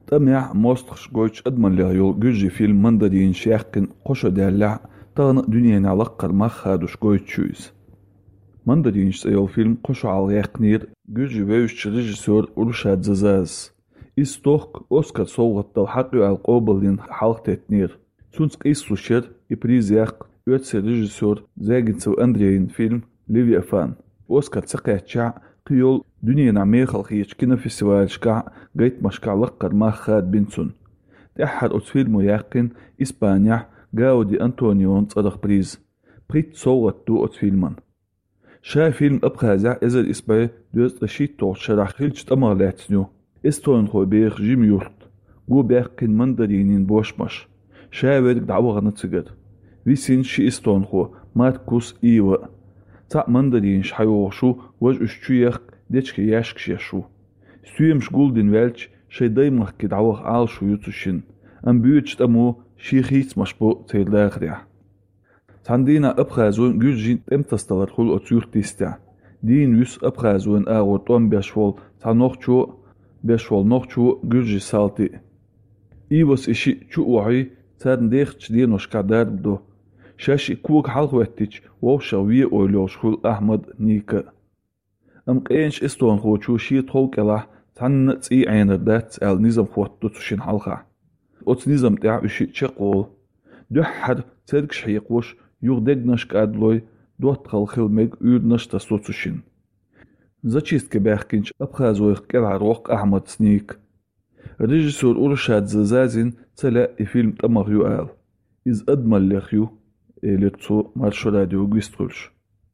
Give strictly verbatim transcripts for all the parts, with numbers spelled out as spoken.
تميع موستخش جويتش أدمن لغيو جوجي فيلم مندرين شيخكن قشو دالع تغن دنيا علاقر مخادوش جويتشويز مندرين سيو فيلم قشو عالغيقنير جوجي ويوش ريجيسور أولشاد زازاز إستوخ أوسكار صوغت الحقيو القوبلين حلق تتنير سونسك إيسوشير إبريزيق يوتسي ريجيسور زاجنسو أندريين فيلم ليفي أفان أوسكار تسقيتشع قيول دنيا نعمي خلقيتش كنا فيستيوال شكع قيت مشكع لقر ما خاد بنسون تأحد أوت فيلمو ياقن إسبانيا جاودي أنطونيون تصدق بريز بريت صوغت دو أوت فيلمان شا فيلم أبقى زع إزل إسباي دوز رشيد توغ شرح خلج تأمر لاتنيو إستون خو بيخ جيم يورت جو بيقن مندرينين بوشمش شا ويدك دعوة غنتسجد ويسين شي إستون خو ماتكوس إيوة تاع مندرين شحيوغشو وج اشتويخ ديتشك ياشك يشو ستويمش جولدن ويلش شي دايمخ كدعوغ عالشو يوتوشين أم بيوتش تأمو شي خيت مشبو تيلاغريا تاندينا أبخازون جوجين تمتستغر خل أتيور تيستع دين يس أبخازون آغو طوم بيشوال تا نوخشو بيشوال نوخشو جوجي سالتي إيوس إشي شو وعي تاد ديختش دينوش كادار بدو شاشي كوك حلق واتيش ووشا وي أولوش خل أحمد نيكا أم قينش استون خوشو شي طولك الله تان تسي عينر دات ال نظام خوتو تشين حلقة أوت نظام تاع وشي تشقول دوحد تدكش حيقوش يغدق نشك أدلوي دوت خلخل ميق يود نشتا سوتشين زاتشيست كباخكينش أبخازويخ كالع روق أحمد سنيك ريجيسور أورشاد زازازين تلا فيلم تمر يؤال إز أدمل لخيو лицо Маршо Радио Гвиструльш.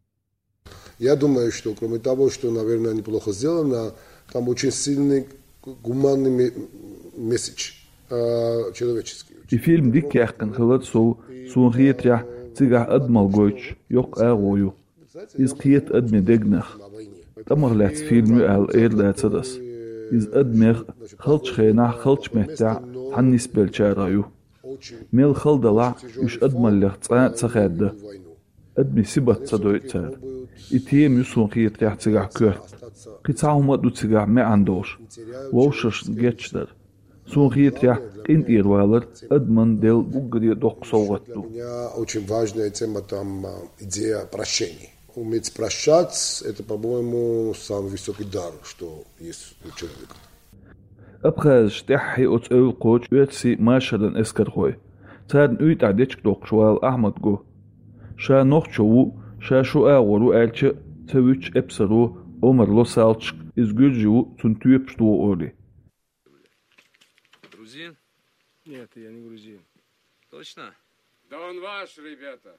Я думаю, что кроме того, что, наверное, неплохо сделано, там очень сильный гуманный месседж человеческий. И фильм дик яхкан хылат сол сунхиет я цигах адмал гойч йок агою. Из киет адми дегнах. Тамар лец фильм ал эйр лецадас. Из адмер хылч хейнах хылч мехта ханнис белчараю. ميل خلدلا يش أدمل لغتاء تخاد أدمي سبت صدوي تار إتيم يسون خير تيح تيجع كرت قطعهم أدو تيجع ما عندوش ووشش جيتشدر سون خير تيح قين إيروالر أدمن ديل بوغري دوق صوغتو. Очень важная тема там идея прощения. Уметь прощать, это, по-моему, самый высокий дар, что есть у человека. أبخاز تحي أوت أول قوش يتسي ماشدن إسكر خوي تاد نويت عديتش دوق شوال أحمد جو شا نوخشو شا شو آورو آلتش تويتش إبسرو أمر لو سالتش إزجوجيو تنتويبش دو أولي. Грузин? Нет, я не грузин. Точно? Да он ваш, ребята.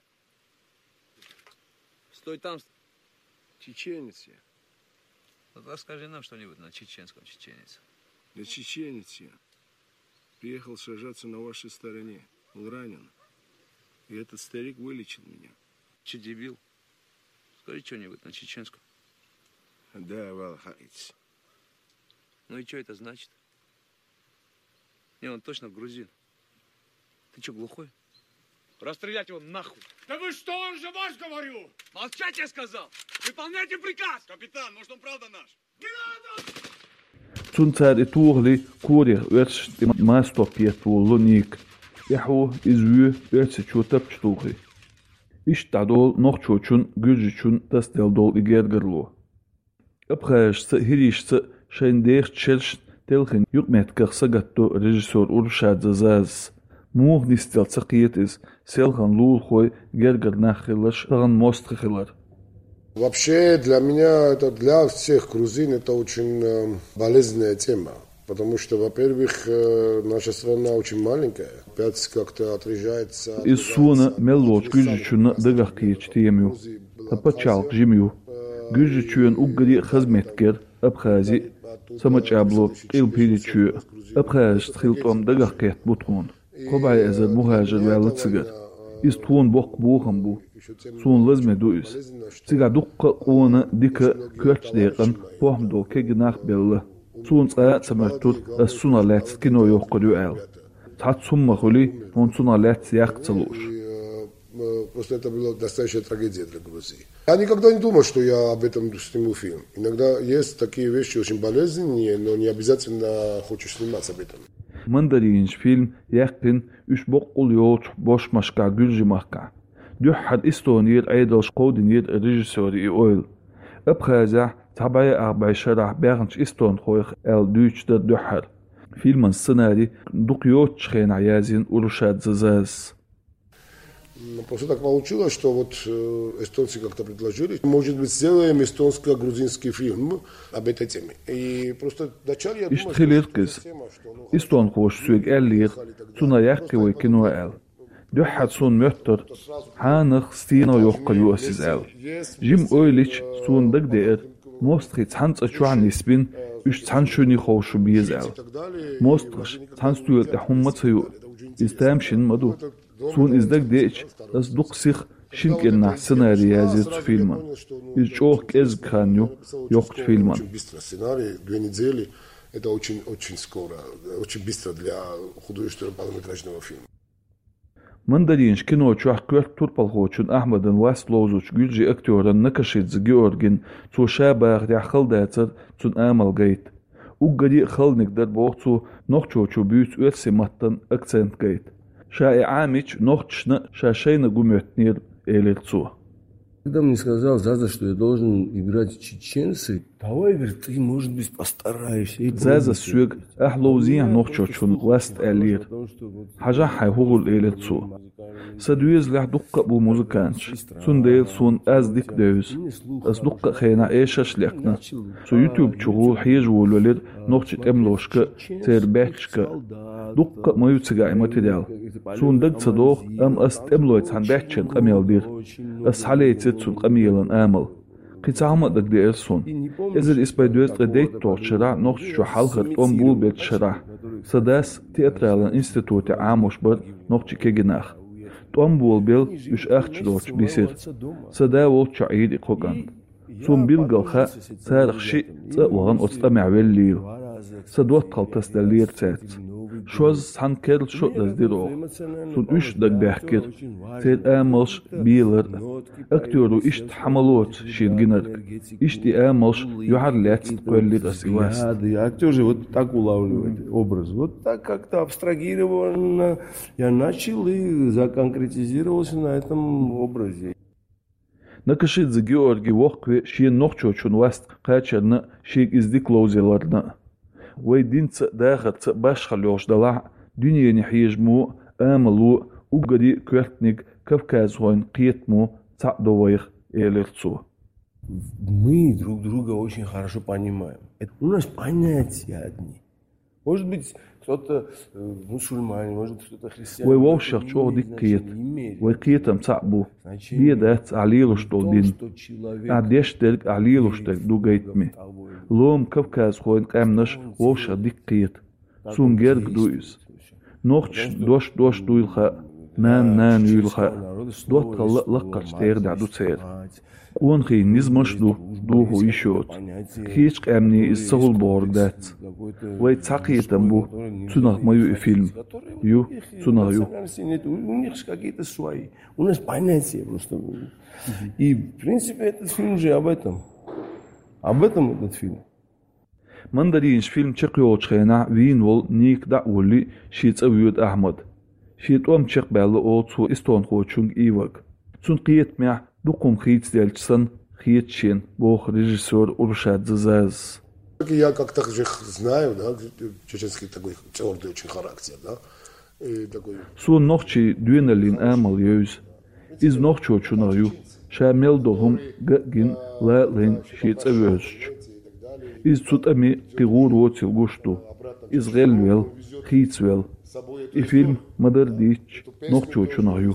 Стой там. Чеченец я. Вот расскажи нам что-нибудь на чеченском, чеченец. Да чеченец я. Приехал сражаться на вашей стороне. Был ранен. И этот старик вылечил меня. Че, дебил? Скажи что-нибудь на чеченском. Да, валхайц. Ну и что это значит? Не, он точно грузин. Ты что, глухой? Расстрелять его нахуй! Да вы что, он же ваш, говорю! Молчать, я сказал! Выполняйте приказ! Капитан, может он правда наш? Не надо! تونتار إتوغلي كوري ويرش ما ستوبيتو لونيك يحو إزوي ويرش شو تبشتوغي إيش تعدول نوخشوشون جوجيشون تستيل دول إجيرجرلو أبخاش سهريش شين ديخ تشلش تلخن يقمت كخسقتو ريجيسور أورشاد زازاز موغ نستيل تسقيت إز سيلخن لول خوي جرجر ناخلش تغن موست خلر. Вообще для меня, это для всех грузин, это очень э, болезненная тема. Потому что, во-первых, э, наша страна очень маленькая. Опять как-то отрежается... Из суна меллоч гюжичуна дагахкиеч темю. Тапачал жимю. Гюжичуен уггари хазметкер Абхази самачабло илпиличу. Абхаз тхилтом дагахкет бутгон. Кобай эзер мухажер вялыцыгар. Из тун бок бухамбу. سون لازم دويس تيجا دقة قونا ديكا كرتش ديقن فهم دو كيجناخ بالله سون صايا سمرتوت السونا لات كينو يوقدو آل تحت سوما خلي هون سونا لات يقتلوش. Просто это была настоящая трагедия для Грузии. Я никогда не думал, что я об этом сниму фильм. Иногда есть такие вещи очень болезненные, но не обязательно хочешь сниматься об этом. Mandarinç film yaqqin üç boqqul yoğuç boşmaşka güljimakka. Dühhad istonir aydalş qodinir rejissori i oil. Abxaza tabai arbay şarah bernç iston khoyx el düçdə dühhad. Filmin сценарий дук yoğuç çıxena yazin uruşad zazaz. Просто так получилось, что вот эстонцы как-то предложили, может быть, сделаем эстонско-грузинский фильм об этой теме. И просто вначале я думал, что эта тема, что... İston xoş süeg ellir, tuna yaqqi kino el. Dühhad sun möttür, hanıq stino yoqqa yuasiz el. Jim oylich sun dagdeer, mostri tsansa chuan isbin, üç tsanshuni xoşu biz el. Mostrish tsanstuyel de hummatsayu, istamshin madu. Sun izdag deç, das duqsix шинкерна сценарий yazır filmin. Из çok kez kanyo yok filmin. Две недели это очень очень скоро, очень быстро для художественного полнометражного фильма. Mandarinç kino çuaq kört turpal hoçun Ahmedin Vaslowzuç gülji aktörün nakashidz Georgin tu şabaq yaxıl datsır tun amal gayt. Uggadi xalnik dar boğçu noqçoçu büyüt ölse mattan akcent gayt. Шаи амич нохчна шашейна гумётнир элерцу. Когда мне сказал Заза, что я должен играть чеченцы, давай, говорит, ты, может быть, постараешься. Заза сюг ахлоузия нохчочун васт элир. Хажа хайхугул элерцу. Садуез лях дукка бу музыканч. Сундейл сун аз дик дөз. Аз дукка хейна эшаш лекна. Су YouTube чугул хижвул велир нохчит эмлошка, цербечка. Дукка маюцыгай материал. Сундаг цадох ам аст эмлойц хан бечен камелдир. Ас халейцет сун камелан амал. قطعة دقدير سون. إذا الإسبايدوز قديت توشرا نقش شو حلقة أم بول بيت شرا. سداس تياترالن إنستيتوت عاموش بر نقش كجناخ. توم بول بيل يش أخش دوش بيسير. سدا وول شعيد إقوغان. سون بيلغلخا سارخ شيء تأوغن أستمع بالليل. سدوت قلتس دلير تات. شوز سان كيرل شو دزديرو. سون إش دق بحكر. تير آملش بيلر. أكتورو إش تحملوت شين جنر. إش تي آملش يعرلات تقولي دسيواس. Да, актер же вот так улавливает образ. Вот так как-то абстрагированно я начал и законкретизировался на этом образе. Накашидзе Георгий Вохкве шин нохчочун васт қачарны шик издик лоузеларны. Вайдинца дахатца башхалёш дала дүниені хижму амалу угади квертник Кавказ хойн қиетму цадовайх элерцу. Мы друг друга очень хорошо понимаем. Это у нас понятия одни. Может быть, кто-то мусульманин, может быть, кто-то христианин. Вай вовшах чо дик киет. Вай киетам цабу. Биедат алилуш толдин. Адештелк алилуш тек дугайтми. Лом Кавказ хойн камнаш вовшах дик киет. Сунгерг дуиз. Нохч дош дош дуилха. Нан нан юилха. Дот қалла лаққарч тегда дуцер. Он хи низмашду духу ишот. Хич камни из сагул бордат. Вай цақиетам бу цунах мою фильм. Ю цунах ю. У них же какие-то свои. У нас понятия просто. И в принципе этот фильм же об этом. Об этом этот фильм. Mandarinç film çıkıyor çıkayana vin vol nik da uli şiit aviyot Ahmed. Şiit om çık belli o tu iston xoçung ivak. Sun qiyetmeh duqum xiyit delçsan xiyit şen boh режиссер Уршад Зазаз. Я как-то же знаю, да, чеченский такой твердый очень характер, да. И такой. Sun noqchi düenelin amal yüz. Iz noqcho çunaryu. Şamel dohum gagin la lin şiit aviyotç. Из цутами пигур воцил гушту. Из гельвел, хитсвел. И фильм Мадардич, нохчу чунаю.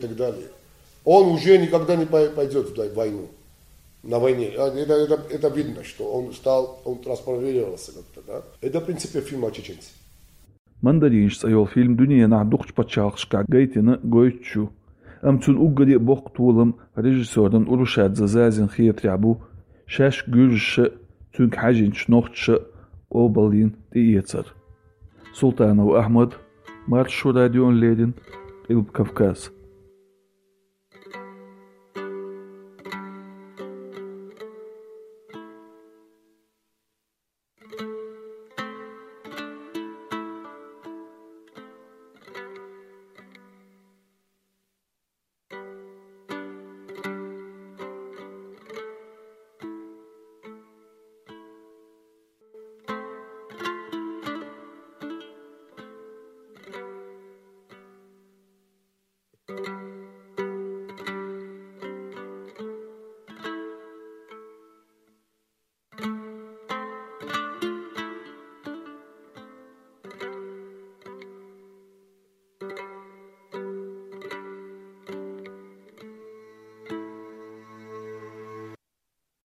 Он уже никогда не пойдет в войну. На войне. Это, это, это видно, что он стал, он трансформировался как-то, да. Это, в принципе, фильм о чеченце. Mandarinç sayol film dünyana duqç paçaqşqa gaytini goytçu. Amçun uggadi boq tuğulum rejissörden Uruşad Zazazin xiyatriabu şaş gülşi Çünkü hacin şnoqçı obalin diyetir. Sultanov Ahmed, Marşu Radyon Ledin, İlb Kavkaz. Thank you.